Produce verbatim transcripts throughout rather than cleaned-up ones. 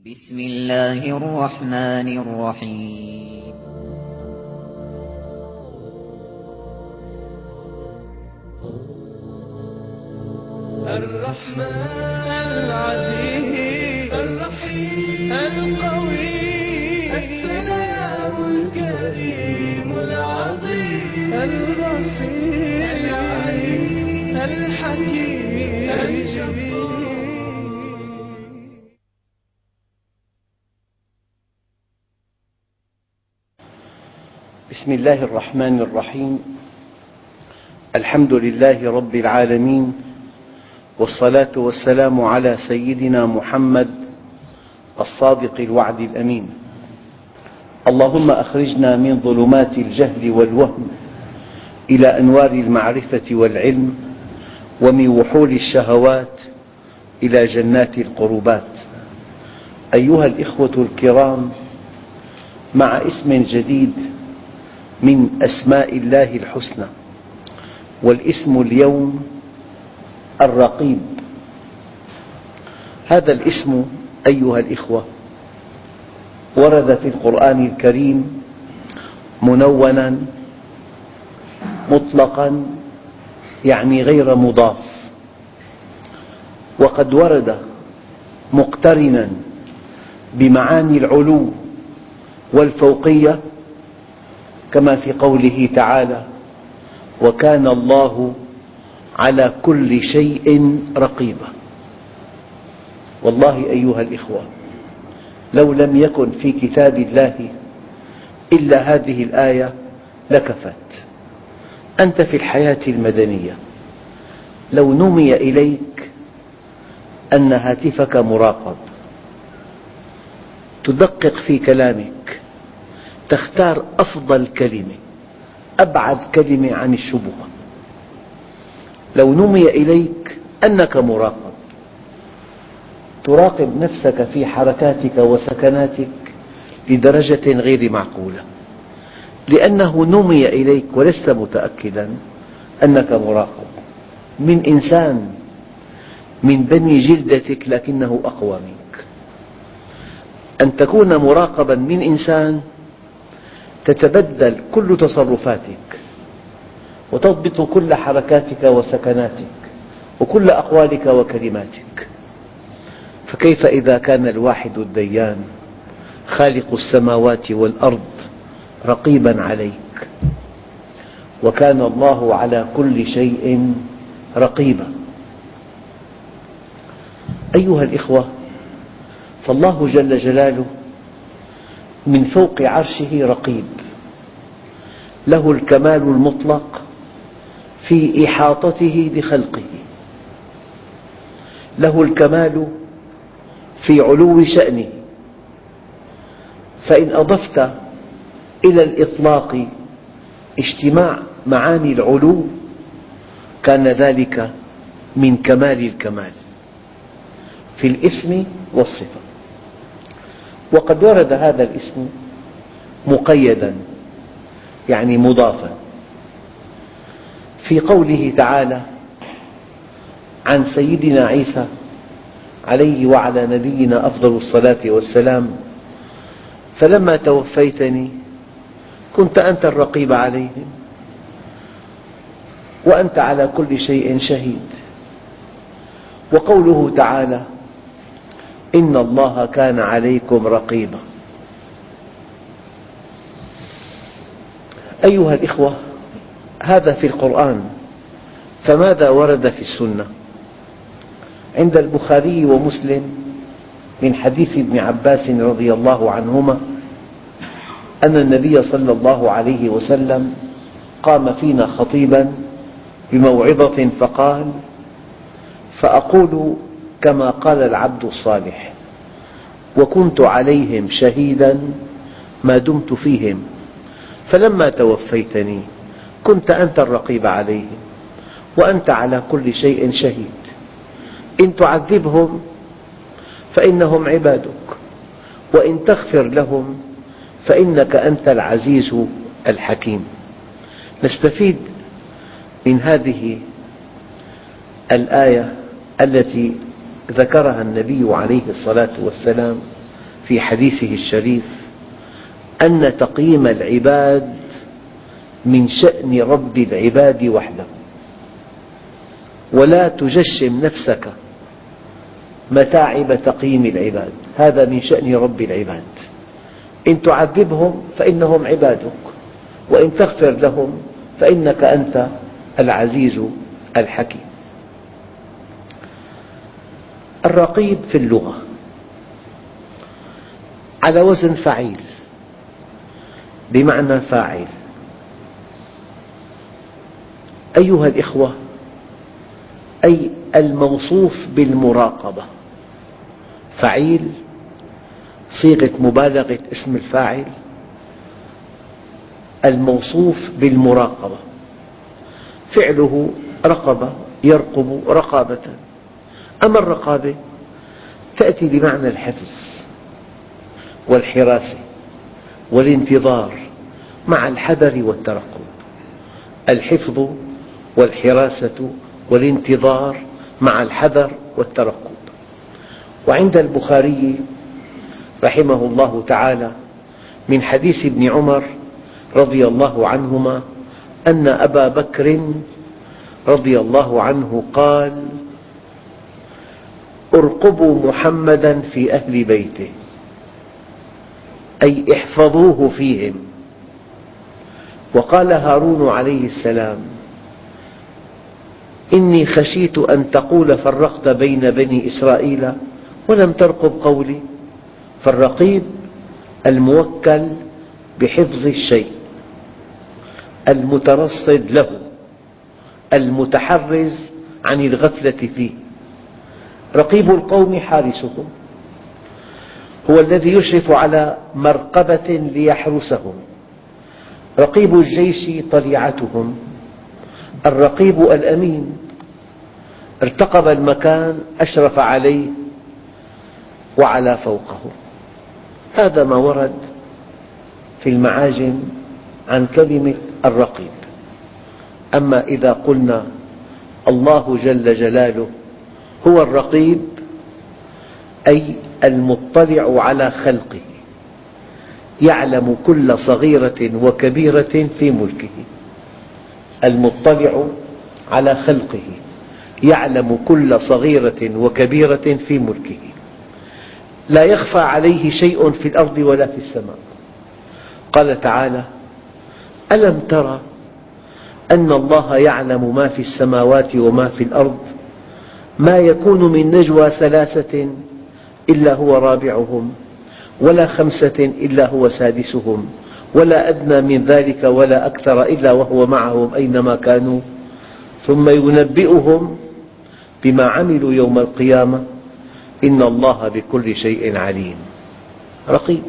بسم الله الرحمن الرحيم. الرحمن العزيز الرحيم القوي السلام الكريم العظيم البصير العليم الحكيم الجبار. بسم الله الرحمن الرحيم. الحمد لله رب العالمين، والصلاة والسلام على سيدنا محمد الصادق الوعد الأمين. اللهم أخرجنا من ظلمات الجهل والوهم إلى أنوار المعرفة والعلم، ومن وحول الشهوات إلى جنات القربات. أيها الإخوة الكرام، مع اسم جديد من أسماء الله الحسنى، والاسم اليوم الرقيب. هذا الاسم أيها الإخوة ورد في القرآن الكريم منونا مطلقا، يعني غير مضاف، وقد ورد مقترنا بمعاني العلو والفوقية، كما في قوله تعالى: وكان الله على كل شيء رقيبا. والله أيها الإخوة، لو لم يكن في كتاب الله إلا هذه الآية لكفت. أنت في الحياة المدنية لو نمي إليك أن هاتفك مراقب، تدقق في كلامك، تختار أفضل كلمة، أبعد كلمة عن الشبهة. لو نمي إليك أنك مراقب، تراقب نفسك في حركاتك وسكناتك لدرجة غير معقولة، لأنه نمي إليك ولست متأكدا أنك مراقب من إنسان من بني جلدتك لكنه أقوى منك. أن تكون مراقبا من إنسان تتبدل كل تصرفاتك وتضبط كل حركاتك وسكناتك وكل أقوالك وكلماتك، فكيف إذا كان الواحد الديان خالق السماوات والأرض رقيبا عليك؟ وكان الله على كل شيء رقيبا. أيها الإخوة، فالله جل جلاله من فوق عرشه رقيب، له الكمال المطلق في إحاطته بخلقه، له الكمال في علو شأنه. فإن أضفت إلى الإطلاق اجتماع معاني العلو كان ذلك من كمال الكمال في الاسم والصفة. وقد ورد هذا الاسم مقيدا، يعني مضافا، في قوله تعالى عن سيدنا عيسى عليه وعلى نبينا أفضل الصلاة والسلام: فلما توفيتني كنت أنت الرقيب عليهم وأنت على كل شيء شهيد. وقوله تعالى: إن الله كان عليكم رقيبا. أيها الإخوة، هذا في القرآن، فماذا ورد في السنة؟ عند البخاري ومسلم من حديث ابن عباس رضي الله عنهما أن النبي صلى الله عليه وسلم قام فينا خطيبا بموعظة فقال: فأقول كما قال العبد الصالح، وكنت عليهم شهيدا ما دمت فيهم، فلما توفيتني كنت أنت الرقيب عليهم وأنت على كل شيء شهيد. إن تعذبهم فإنهم عبادك، وإن تغفر لهم فإنك أنت العزيز الحكيم. نستفيد من هذه الآية التي ذكرها النبي عليه الصلاة والسلام في حديثه الشريف أن تقييم العباد من شأن رب العباد وحده، ولا تجشم نفسك متاعب تقييم العباد، هذا من شأن رب العباد. إن تعذبهم فإنهم عبادك، وإن تغفر لهم فإنك أنت العزيز الحكيم. الرقيب في اللغة على وزن فعيل بمعنى فاعل. أيها الإخوة، أي الموصوف بالمراقبة، فعيل صيغة مبالغة اسم الفاعل، الموصوف بالمراقبة، فعله رقبة يرقب رقابة. أما الرقابة تأتي بمعنى الحفظ والحراسة والانتظار مع الحذر والترقب، الحفظ والحراسة والانتظار مع الحذر والترقب. وعند البخاري رحمه الله تعالى من حديث ابن عمر رضي الله عنهما أن أبا بكر رضي الله عنه قال: ارقبوا محمدا في أهل بيته، أي احفظوه فيهم. وقال هارون عليه السلام: إني خشيت أن تقول فرقت بين بني إسرائيل ولم ترقب قولي. فالرقيب الموكل بحفظ الشيء، المترصد له، المتحرز عن الغفلة فيه. رقيب القوم حارسهم، هو الذي يشرف على مرقبة ليحرسهم. رقيب الجيش طليعتهم، الرقيب الأمين ارتقب المكان، أشرف عليه وعلى فوقه. هذا ما ورد في المعاجم عن كلمة الرقيب. أما إذا قلنا الله جل جلاله هو الرقيب، أي المطلع على خلقه، يعلم كل صغيرة وكبيرة في ملكه. المطلع على خلقه يعلم كل صغيرة وكبيرة في ملكه، لا يخفى عليه شيء في الأرض ولا في السماء. قال تعالى: ألم تر أن الله يعلم ما في السماوات وما في الأرض، ما يكون من نجوى ثلاثة إلا هو رابعهم، ولا خمسة إلا هو سادسهم، ولا أدنى من ذلك ولا أكثر إلا وهو معهم أينما كانوا، ثم ينبئهم بما عملوا يوم القيامة، إن الله بكل شيء عليم. رقيب.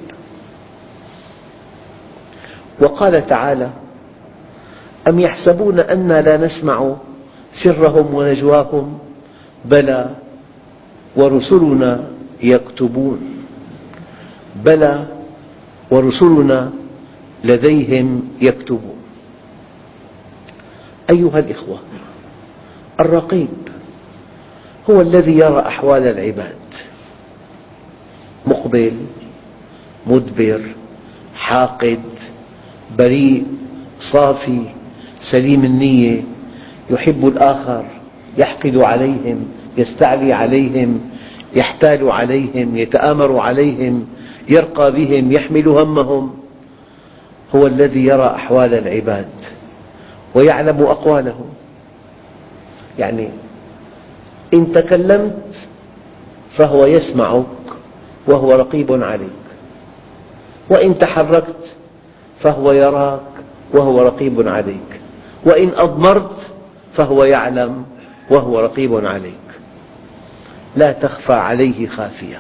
وقال تعالى: أم يحسبون أنا لا نسمع سرهم ونجواهم، بلى ورسلنا يكتبون. بلى ورسلنا لديهم يكتبون. أيها الإخوة، الرقيب هو الذي يرى أحوال العباد، مقبل، مدبر، حاقد، بريء، صافي، سليم النية، يحب الآخر، يحقد عليهم، يستعلي عليهم، يحتال عليهم، يتآمر عليهم، يرقى بهم، يحمل همهم. هو الذي يرى أحوال العباد ويعلم أقوالهم. يعني إن تكلمت فهو يسمعك وهو رقيب عليك، وإن تحركت فهو يراك وهو رقيب عليك، وإن أضمرت فهو يعلم وهو رقيب عليك، لا تخفى عليه خافية.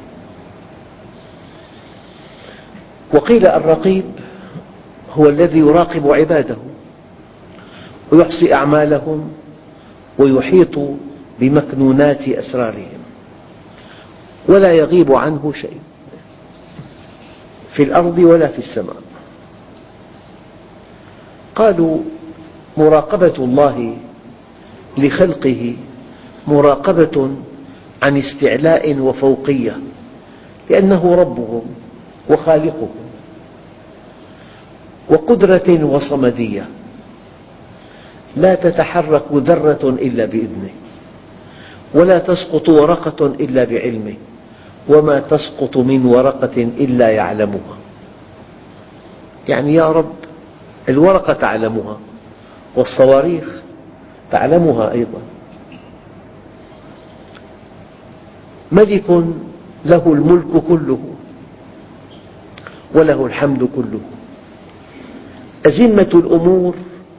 وقيل الرقيب هو الذي يراقب عباده ويحصي أعمالهم ويحيط بمكنونات أسرارهم، ولا يغيب عنه شيء في الأرض ولا في السماء. قالوا: مراقبة الله لخلقه مراقبة عن استعلاء وفوقية، لأنه ربهم وخالقهم، وقدرة وصمدية، لا تتحرك ذرة إلا بإذنه، ولا تسقط ورقة إلا بعلمه، وما تسقط من ورقة إلا يعلمها. يعني يا رب الورقة تعلمها، والصواريخ تعلمها أيضا. ملك له الملك كله وله الحمد كله، أزمة الأمور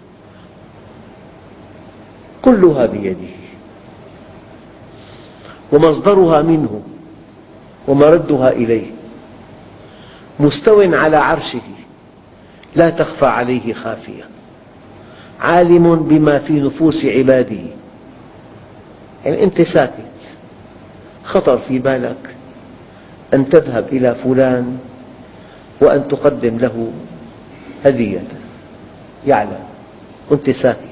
كلها بيده، ومصدرها منه ومردها إليه، مستو على عرشه لا تخفى عليه خافية، عالم بما في نفوس عباده. يعني أنت ساكت، خطر في بالك أن تذهب إلى فلان وأن تقدم له هدية، يعلم وأنت ساكت.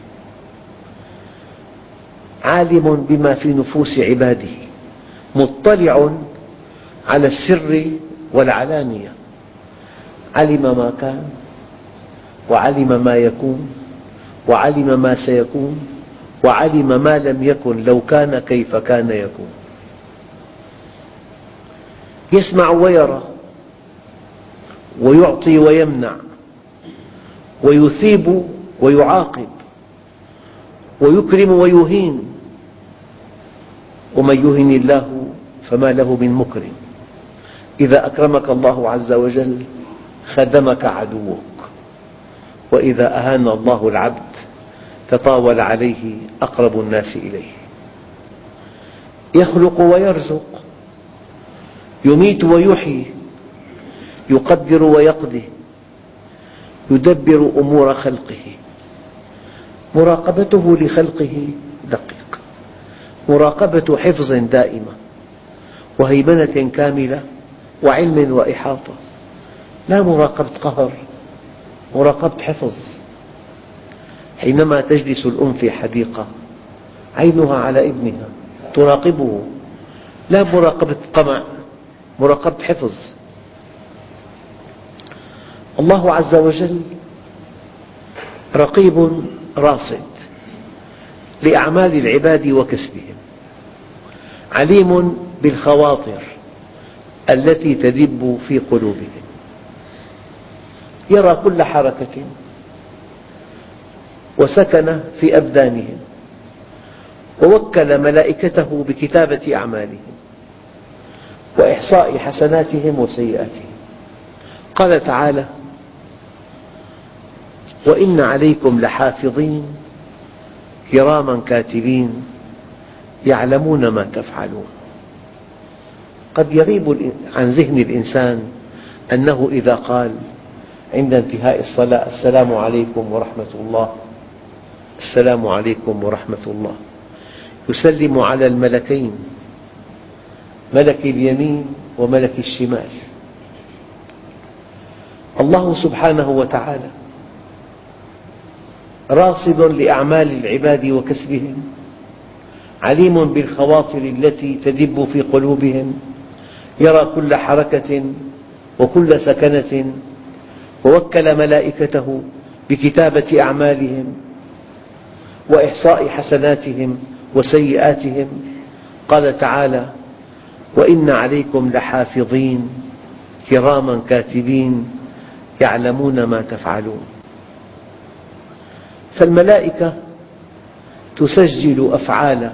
عالم بما في نفوس عباده، مطلع على السر والعلانية، علم ما كان وعلم ما يكون وعلم ما سيكون وعلم ما لم يكن لو كان كيف كان يكون. يسمع ويرى، ويعطي ويمنع، ويثيب ويعاقب، ويكرم ويهين، ومن يهن الله فما له من مكرم. إذا أكرمك الله عز وجل خدمك عدوك، وإذا أهان الله العبد تطاول عليه أقرب الناس إليه. يخلق ويرزق، يميت ويحيي، يقدر ويقضي، يدبر أمور خلقه. مراقبته لخلقه دقيق، مراقبة حفظ دائمة، وهيمنة كاملة، وعلم وإحاطة. لا مراقبة قهر، مراقبة حفظ. حينما تجلس الأم في حديقة عينها على ابنها تراقبه، لا مراقبة طمع، مراقبة حفظ. الله عز وجل رقيب راصد لأعمال العباد وكسبهم، عليم بالخواطر التي تدب في قلوبهم، يرى كل حركة وسكن في أبدانهم، ووكل ملائكته بكتابة أعمالهم وإحصاء حسناتهم وسيئاتهم. قال تعالى: وإن عليكم لحافظين كراما كاتبين يعلمون ما تفعلون. قد يغيب عن ذهن الإنسان أنه إذا قال عند انتهاء الصلاة السلام عليكم ورحمة الله، السلام عليكم ورحمة الله، يسلم على الملكين، ملك اليمين وملك الشمال. الله سبحانه وتعالى راصد لأعمال العباد وكسبهم، عليم بالخواطر التي تدب في قلوبهم، يرى كل حركة وكل سكنة، ووكل ملائكته بكتابة أعمالهم وإحصاء حسناتهم وسيئاتهم. قال تعالى: وإن عليكم لحافظين كراما كاتبين يعلمون ما تفعلون. فالملائكة تسجل أفعال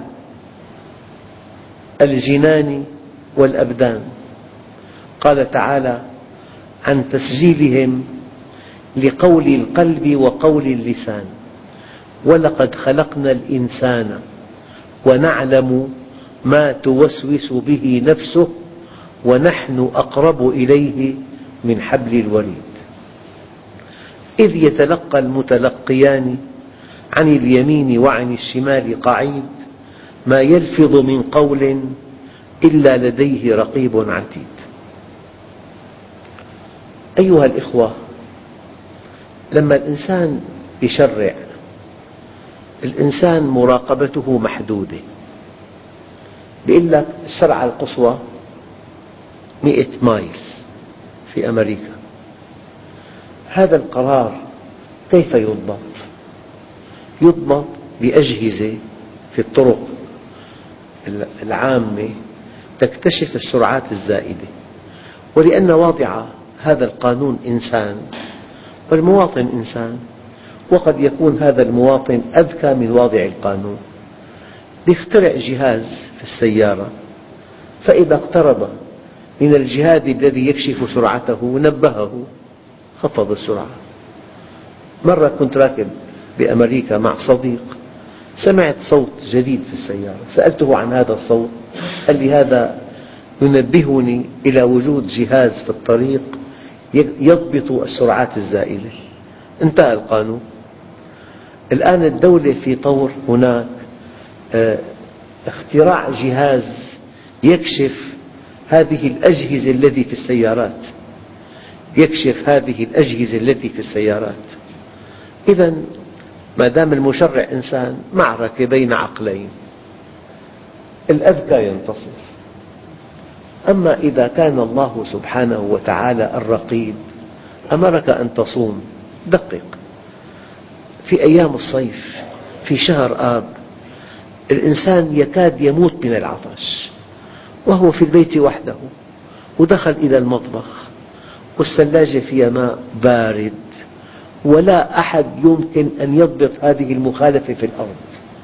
الجنان والأبدان. قال تعالى عن تسجيلهم لقول القلب وقول اللسان: ولقد خلقنا الإنسان ونعلم ما توسوس به نفسه ونحن أقرب إليه من حبل الوريد. إذ يتلقى المتلقيان عن اليمين وعن الشمال قعيد ما يلفظ من قول إلا لديه رقيب عتيد. أيها الإخوة، لما الإنسان يشرع، الإنسان مراقبته محدودة. يقول لك الشرعة القصوى مئة مايل في أمريكا. هذا القرار كيف يضبط؟ يضبط بأجهزة في الطرق العامة تكتشف السرعات الزائدة، ولأن واضع هذا القانون إنسان والمواطن إنسان، وقد يكون هذا المواطن أذكى من واضع القانون، يخترع جهاز في السيارة، فإذا اقترب من الجهاز الذي يكشف سرعته نبهه، خفض السرعة. مرة كنت راكب بأمريكا مع صديق، سمعت صوت جديد في السيارة، سألته عن هذا الصوت، قال لي هذا ينبهني إلى وجود جهاز في الطريق يضبط السرعات الزائدة. انتهى القانون. الآن الدولة في طور هناك اختراع جهاز يكشف هذه الأجهزة التي في السيارات، يكشف هذه الأجهزة التي في السيارات. إذا ما دام المشرع إنسان، معركة بين عقلين، الأذكى ينتصر. أما إذا كان الله سبحانه وتعالى الرقيب أمرك أن تصوم، دقق، في أيام الصيف في شهر آب الإنسان يكاد يموت من العطش وهو في البيت وحده، ودخل إلى المطبخ والثلاجة فيها ماء بارد، ولا أحد يمكن أن يضبط هذه المخالفة في الأرض،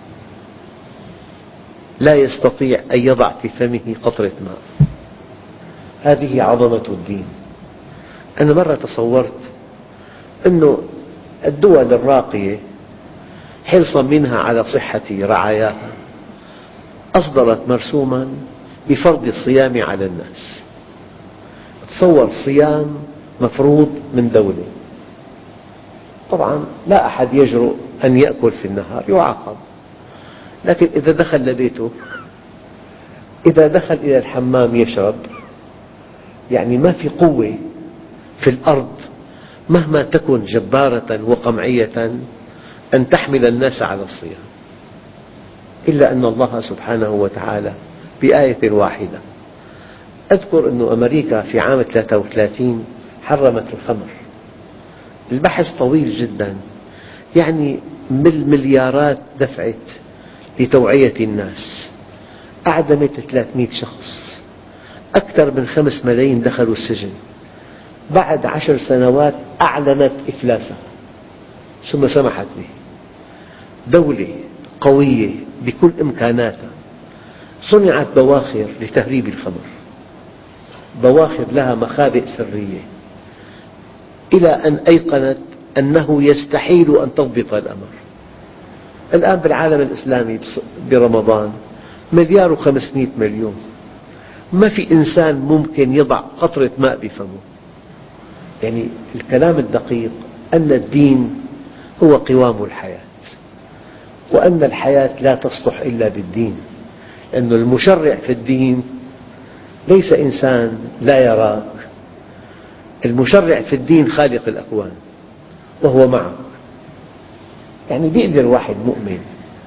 لا يستطيع أن يضع في فمه قطرة ماء. هذه عظمة الدين. أنا مرة تصورت أن الدول الراقية حرصا منها على صحة رعاياها أصدرت مرسوما بفرض الصيام على الناس. تصور صيام مفروض من دولة، طبعا لا أحد يجرؤ أن يأكل في النهار، يعاقب، لكن إذا دخل لبيته، إذا دخل إلى الحمام يشرب، يعني ما في قوة في الأرض مهما تكن جبارة وقمعية أن تحمل الناس على الصيام، إلا أن الله سبحانه وتعالى بآية واحدة. أذكر أن أمريكا في عام ثلاثة وثلاثين حرمت الخمر. البحث طويل جدا، يعني بالمليارات دفعت لتوعية الناس، أعدمت ثلاثمئة شخص، أكثر من خمس ملايين دخلوا السجن. بعد عشر سنوات أعلنت إفلاسها ثم سمحت به. دولة قوية بكل إمكاناتها صنعت بواخر لتهريب الخمر، بواخر لها مخابئ سرية، إلى أن أيقنت أنه يستحيل أن تضبط الأمر. الآن بالعالم الإسلامي برمضان مليار وخمسمئة مليون، ما في إنسان ممكن يضع قطرة ماء بفمه. يعني الكلام الدقيق أن الدين هو قوام الحياة، وأن الحياة لا تصلح إلا بالدين، لأن المشرع في الدين ليس إنسان لا يراك، المشرع في الدين خالق الأكوان وهو معك. يعني بيقدر واحد مؤمن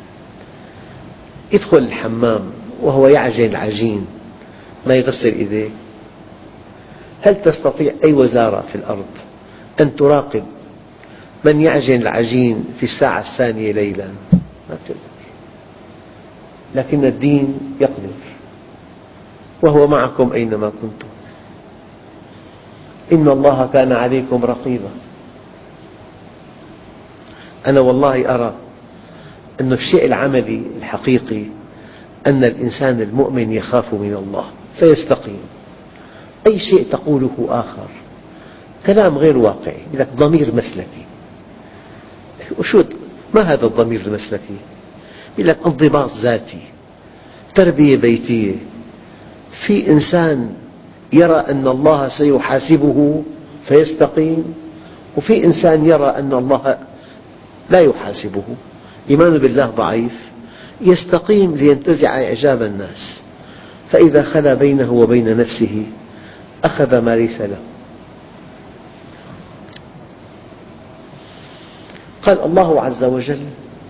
يدخل الحمام وهو يعجن العجين ما يغسل يديه؟ هل تستطيع أي وزارة في الأرض أن تراقب من يعجن العجين في الساعة الثانية ليلا؟ ما تقدر. لكن الدين يقدر، وهو معكم أينما كنتم. إن الله كان عليكم رقيبا. أنا والله أرى أن الشيء العملي الحقيقي أن الإنسان المؤمن يخاف من الله فيستقيم. أي شيء تقوله آخر كلام غير واقعي، يقول لك ضمير مسلكي. وشو ما هذا الضمير المسلكي؟ يقول لك انضباط ذاتي، تربية بيتية. في إنسان يرى أن الله سيحاسبه فيستقيم، وفي إنسان يرى أن الله لا يحاسبه، إيمانه بالله ضعيف، يستقيم لينتزع إعجاب الناس، فإذا خلا بينه وبين نفسه أخذ ما ليس له. قال الله عز وجل: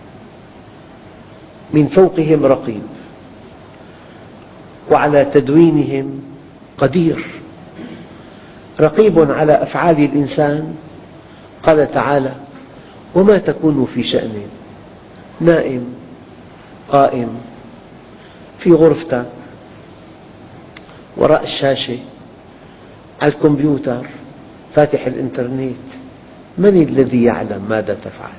من فوقهم رقيب وعلى تدوينهم قدير. رقيب على أفعال الإنسان. قال تعالى: وما تكون في شأن، نائم، قائم، في غرفتك، وراء الشاشة، على الكمبيوتر، فاتح الإنترنت، من الذي يعلم ماذا تفعل؟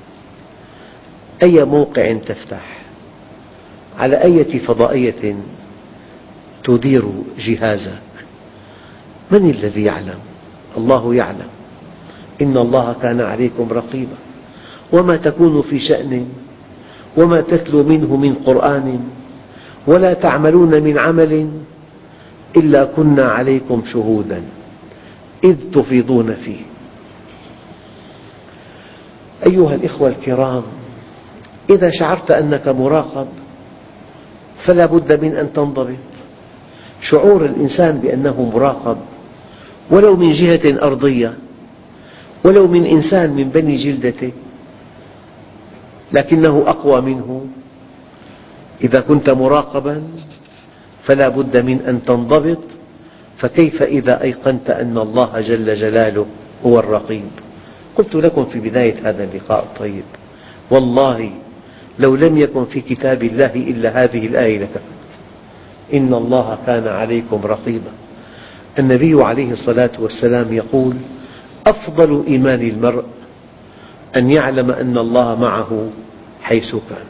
أي موقع تفتح؟ على أي فضائية تدير جهازك؟ من الذي يعلم؟ الله يعلم. إن الله كان عليكم رقيبا. وما تكون في شأن وما تتلو منه من قرآن ولا تعملون من عمل إلا كنا عليكم شهودا إذ تفيضون فيه. أيها الإخوة الكرام، إذا شعرت أنك مراقب فلا بد من أن تنضبط. شعور الإنسان بأنه مراقب ولو من جهة أرضية، ولو من إنسان من بني جلدته، لكنه أقوى منه. إذا كنت مراقبا فلا بد من أن تنضبط، فكيف إذا أيقنت أن الله جل جلاله هو الرقيب؟ قلت لكم في بداية هذا اللقاء الطيب: والله لو لم يكن في كتاب الله إلا هذه الآية لكفت. إن الله كان عليكم رقيبا. النبي عليه الصلاة والسلام يقول: أفضل إيمان المرء أن يعلم أن الله معه حيث كان.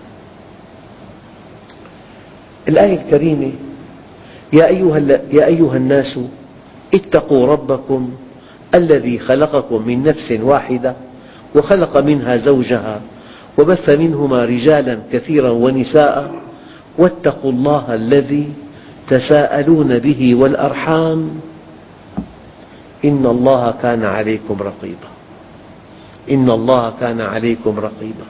الآية الكريمة: يا أيها, يا أيها الناس اتقوا ربكم الذي خلقكم من نفس واحدة وخلق منها زوجها وبث منهما رجالا كثيرا ونساء واتقوا الله الذي تساءلون به والأرحام إن الله كان عليكم رقيبا. إن الله كان عليكم رقيبا.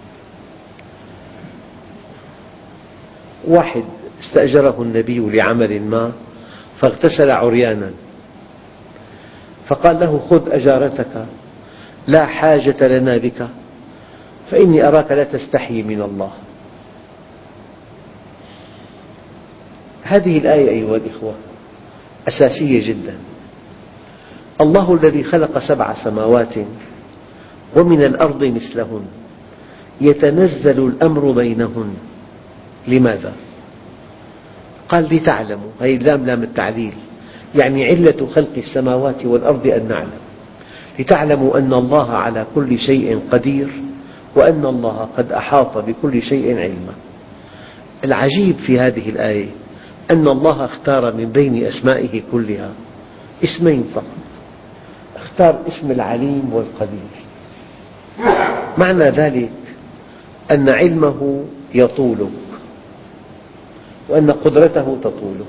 واحد استأجره النبي لعمل ما فاغتسل عريانا، فقال له: خذ أجارتك، لا حاجة لنا بك، فإني أراك لا تستحي من الله. هذه الآية أيها الإخوة أساسية جدا. الله الذي خلق سبع سماوات ومن الأرض مثلهن يتنزل الأمر بينهن. لماذا؟ قال: لتعلموا. هذه اللام لام التعليل، يعني علة خلق السماوات والأرض أن نعلم. لتعلموا أن الله على كل شيء قدير وأن الله قد أحاط بكل شيء علما. العجيب في هذه الآية أن الله اختار من بين أسمائه كلها اسمين فقط، اختار اسم العليم والقدير. معنى ذلك أن علمه يطولك وأن قدرته تطولك.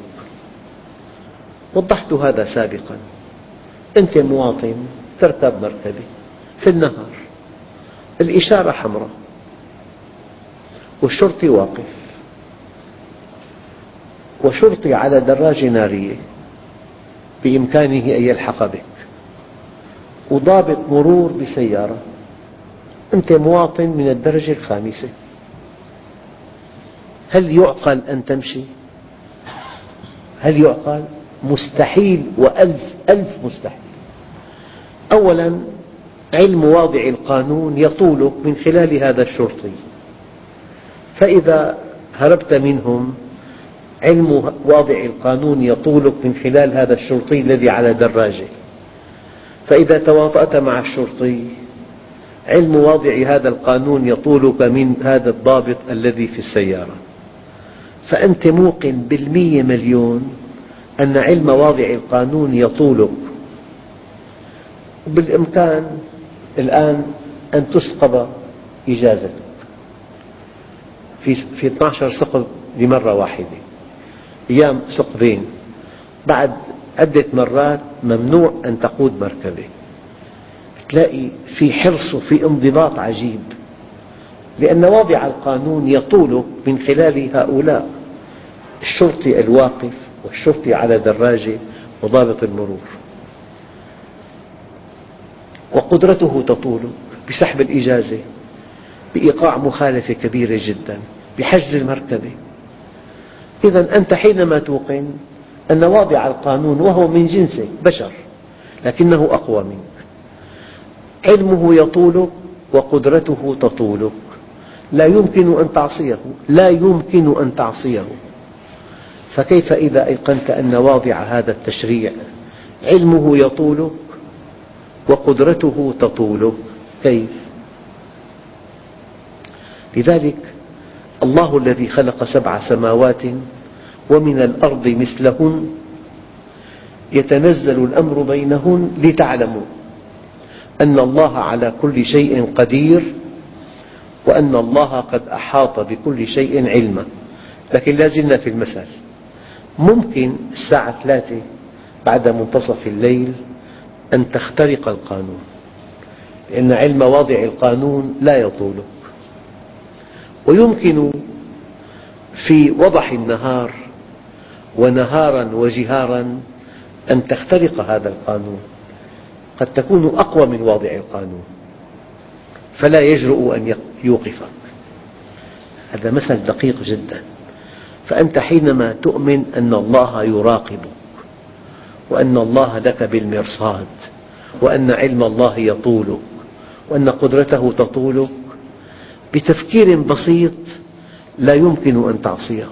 وضحت هذا سابقا. أنت مواطن تركب مركبة في النهار، الإشارة حمراء والشرطي واقف، وشرطي على دراجة نارية بإمكانه أن يلحق بك، وضابط مرور بسيارة. أنت مواطن من الدرجة الخامسة، هل يعقل أن تمشي؟ هل يعقل؟ مستحيل، وألف ألف مستحيل. أولا علم واضع القانون يطولك من خلال هذا الشرطي، فإذا هربت منهم علم واضع القانون يطولك من خلال هذا الشرطي الذي على دراجة، فإذا تواطأت مع الشرطي علم واضع هذا القانون يطولك من هذا الضابط الذي في السيارة. فأنت موقن بالمية مليون أن علم واضع القانون يطولك، وبالإمكان الآن أن تسقط إجازتك في في اثني عشر ثقب لمرة واحدة، أيام ثقبين، بعد عدة مرات ممنوع أن تقود مركبة. تلاقي في حرص وفي انضباط عجيب، لأن واضع القانون يطولك من خلال هؤلاء: الشرطي الواقف والشرطي على دراجة وضابط المرور. وقدرته تطولك بسحب الإجازة، بإيقاع مخالفة كبيرة جدا، بحجز المركبة. إذا أنت حينما توقن أن واضع القانون وهو من جنسك بشر لكنه أقوى منك. علمه يطولك وقدرته تطولك، لا يمكن أن تعصيه، لا يمكن أن تعصيه. فكيف إذا أيقنت أن واضع هذا التشريع علمه يطولك وقدرته تطولك؟ كيف؟ لذلك الله الذي خلق سبع سماوات ومن الأرض مثلهن يتنزل الأمر بينهن لتعلموا أن الله على كل شيء قدير وأن الله قد أحاط بكل شيء علما. لكن لا زلنا في المثل، ممكن الساعة ثلاثة بعد منتصف الليل أن تخترق القانون، لأن علم واضع القانون لا يطولك. ويمكن في وضح النهار ونهارا وجهارا أن تخترق هذا القانون، قد تكون أقوى من واضع القانون فلا يجرؤ أن يوقفك. هذا مثل دقيق جدا. فأنت حينما تؤمن أن الله يراقبك وأن الله لك بالمرصاد وأن علم الله يطولك وأن قدرته تطولك، بتفكير بسيط لا يمكن أن تعصيه.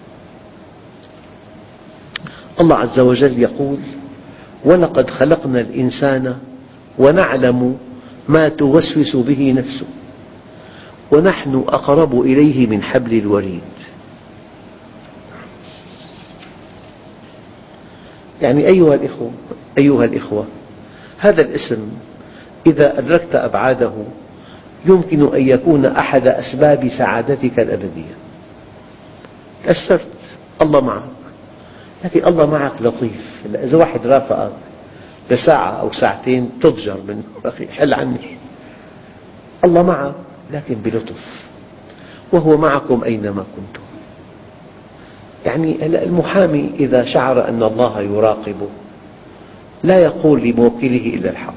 الله عز وجل يقول: ولقد خلقنا الإنسان ونعلم ما توسوس به نفسه ونحن أقرب إليه من حبل الوريد. يعني أيها الإخوة, أيها الإخوة هذا الاسم إذا أدركت أبعاده يمكن أن يكون أحد أسباب سعادتك الأبدية. تأثرت، الله معك، لكن الله معك لطيف. إذا واحد رافقك لساعة أو ساعتين تضجر منه، أخي حل عني. الله معك لكن بلطف، وهو معكم أينما كنتم. يعني المحامي إذا شعر أن الله يراقبه لا يقول لموكله إلا الحق.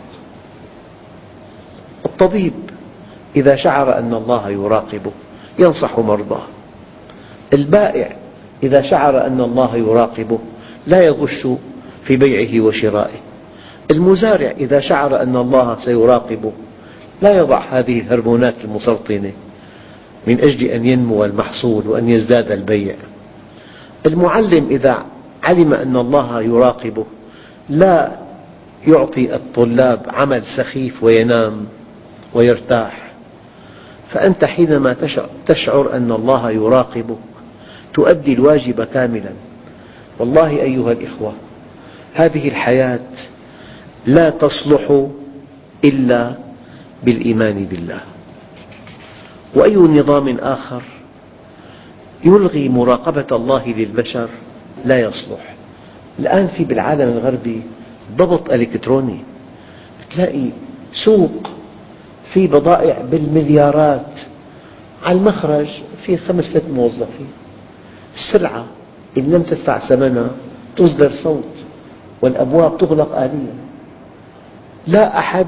الطبيب إذا شعر أن الله يراقبه ينصح مرضاه. البائع إذا شعر أن الله يراقبه لا يغش في بيعه وشرائه. المزارع إذا شعر أن الله سيراقبه لا يضع هذه الهرمونات المسرطنة من أجل أن ينمو المحصول وأن يزداد البيع. المعلم إذا علم أن الله يراقبه لا يعطي الطلاب عمل سخيف وينام ويرتاح. فأنت حينما تشعر أن الله يراقبك تؤدي الواجب كاملا. والله أيها الإخوة هذه الحياة لا تصلح إلا بالإيمان بالله. وأي نظام آخر يلغي مراقبة الله للبشر لا يصلح. الآن في بالعالم الغربي ضبط إلكتروني، تلاقي سوق في بضائع بالمليارات، على المخرج في خمس ست موظفين. السلعة إن لم تدفع ثمنها تصدر صوت والأبواب تغلق آليا، لا أحد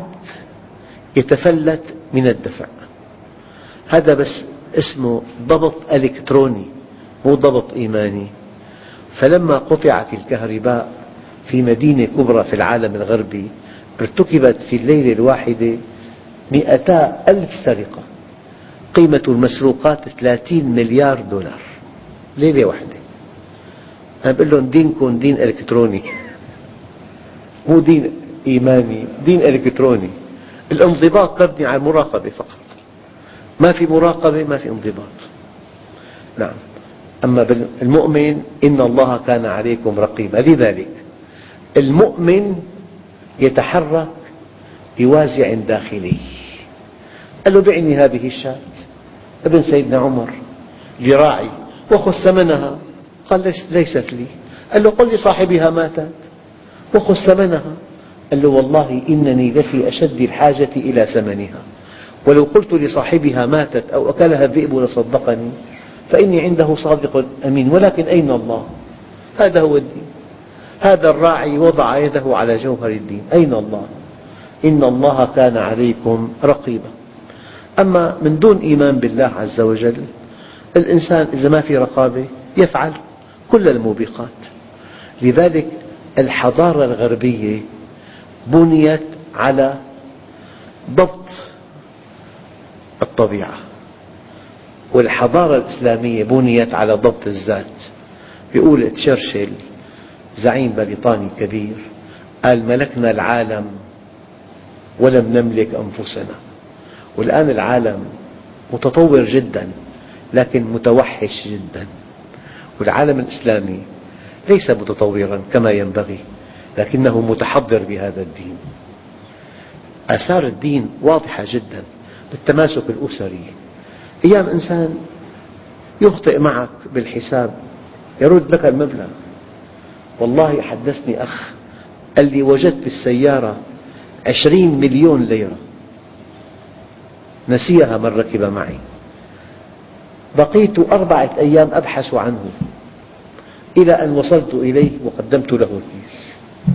يتفلت من الدفع. هذا بس اسمه ضبط إلكتروني مو ضبط إيماني. فلما قطعت الكهرباء في مدينة كبرى في العالم الغربي ارتكبت في الليلة الواحدة مئتا ألف سرقة، قيمة المسروقات ثلاثين مليار دولار ليلة واحدة. أنا بقول لهم دينكم دين إلكتروني مو دين إيماني، دين إلكتروني. الانضباط مبني على المراقبة فقط، ما في مراقبة ما في انضباط. نعم. أما المؤمن إن الله كان عليكم رقيبا. لذلك المؤمن يتحرك بوازع داخلي. قال له بعني هذه الشاة. ابن سيدنا عمر لراعي وخذ ثمنها، قال ليست لي. قال له قل لصاحبها ماتت وخذ ثمنها. قال له والله إنني لفي أشد الحاجة إلى ثمنها، ولو قلت لصاحبها ماتت أو أكلها الذئب لصدقني، فإني عنده صادق أمين. ولكن أين الله؟ هذا هو الدين. هذا الراعي وضع يده على جوهر الدين. أين الله؟ إن الله كان عليكم رقيبا. أما من دون إيمان بالله عز وجل الإنسان إذا ما في رقابة يفعل كل الموبقات. لذلك الحضارة الغربية بنيت على ضبط الطبيعة، والحضارة الإسلامية بنيت على ضبط الذات. يقول تشرشل زعيم بريطاني كبير قال: ملكنا العالم ولم نملك أنفسنا. والآن العالم متطور جدا لكن متوحش جدا، والعالم الإسلامي ليس متطورا كما ينبغي لكنه متحضر بهذا الدين. آثار الدين واضحة جدا بالتماسك الأسري. أيام إنسان يخطئ معك بالحساب يرد لك المبلغ. والله حدثني أخ قال لي: وجدت بالسيارة عشرين مليون ليرة نسيها من ركب معي، بقيت أربعة أيام أبحث عنه إلى أن وصلت إليه وقدمت له الكيس.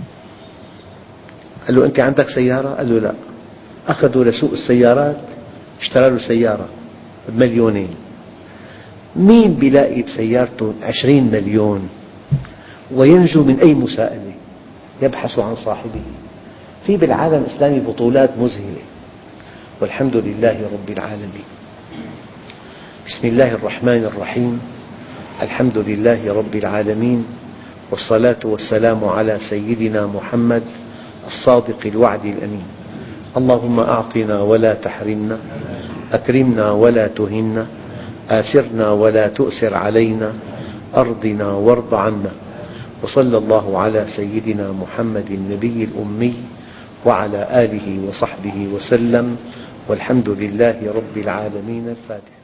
قال له: أنت عندك سيارة؟ قال له: لا. أخذوا لسوق السيارات اشترى له سيارة بمليونين. مين بيلاقي بسيارته عشرين مليون وينجو من أي مساءلة؟ يبحث عن صاحبه. في بالعالم الإسلامي بطولات مذهلة، والحمد لله رب العالمين. بسم الله الرحمن الرحيم. الحمد لله رب العالمين، والصلاة والسلام على سيدنا محمد الصادق الوعد الأمين. اللهم أعطنا ولا تحرمنا، أكرمنا ولا تهنا، آسرنا ولا تؤسر علينا، أرضنا وارض عنا. وصلى الله على سيدنا محمد النبي الأمي وعلى آله وصحبه وسلم، والحمد لله رب العالمين. الفاتحة.